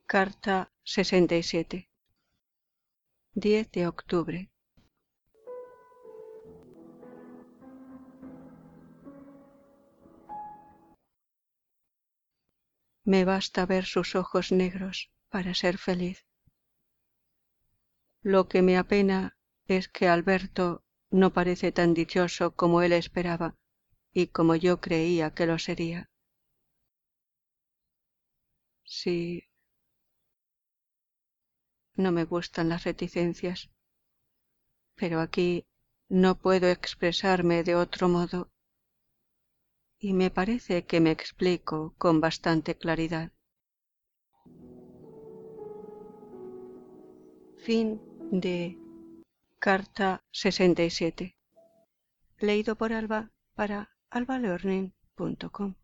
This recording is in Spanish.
Carta 67. 10 de octubre. Me basta ver sus ojos negros para ser feliz. Lo que me apena es que Alberto no parece tan dichoso como él esperaba y como yo creía que lo sería. Sí, no me gustan las reticencias, pero aquí no puedo expresarme de otro modo y me parece que me explico con bastante claridad. Fin de Carta 67. Leído por Alba para albalearning.com.